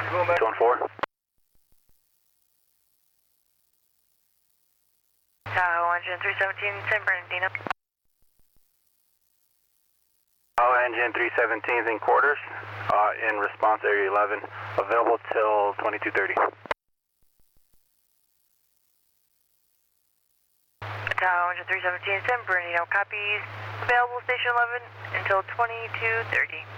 214. Tahoe Engine 317, San Bernardino. Tahoe Engine 317 in quarters, in response area 11, available till 2230. Tahoe Engine 317, San Bernardino, copies. Available station 11 until 2230.